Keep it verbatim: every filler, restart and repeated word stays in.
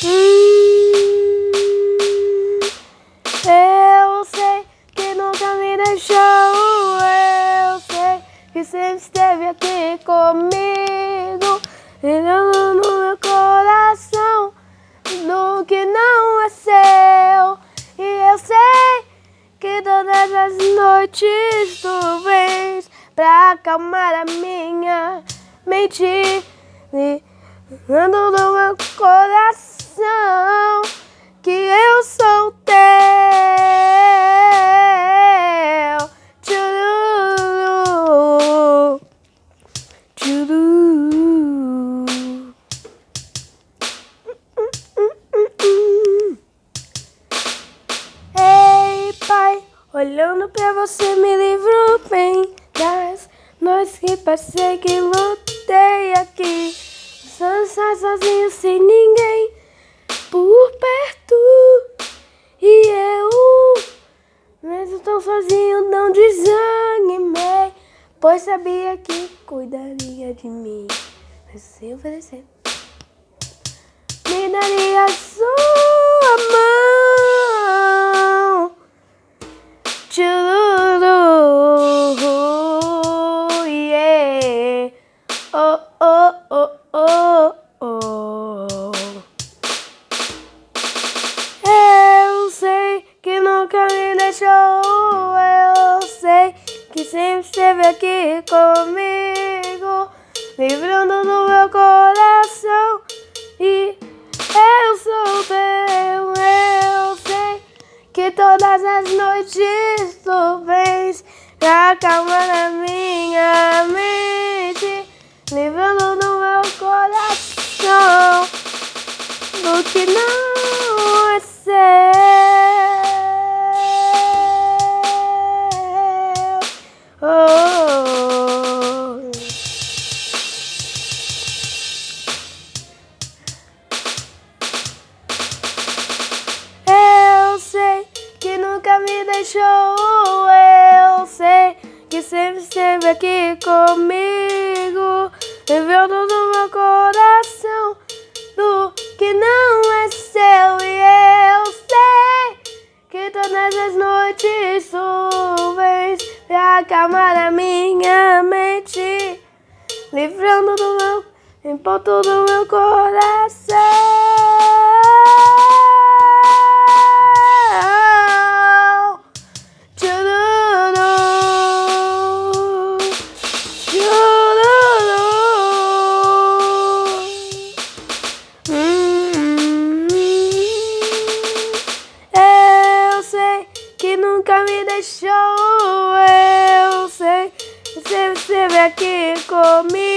Hum, eu sei que nunca me deixou. Eu sei que sempre esteve aqui comigo, brilhando no meu coração do que não é seu. E eu sei que todas as noites tu vens pra acalmar a minha mente, lembrando do meu coração que eu sou teu. Tchururu, tchururu. Ei, pai, olhando pra você me livro bem das noites que passei, que lutei aqui, dançar sozinho sem ninguém por perto. E eu, mesmo tão sozinho, não desanimei, pois sabia que cuidaria de mim. Mas se oferecer, me daria a sua mão. Tchururu, yeah. Oh, oh, oh, oh, oh. Eu sei que nunca me deixou. Eu sei que sempre esteve aqui comigo, livrando do meu coração. E eu sou teu. Eu sei que todas as noites tu vens pra acalmar a minha mente, livrando do meu coração do que não é seu. Oh. Eu sei que nunca me deixou. Eu sei que sempre esteve aqui comigo, livrando do meu coração do que não é seu. E eu sei que todas as noites tu vens pra acalmar a minha mente, livrando do meu, em ponto do meu coração. Nunca me deixou. Eu sei que sempre esteve aqui comigo,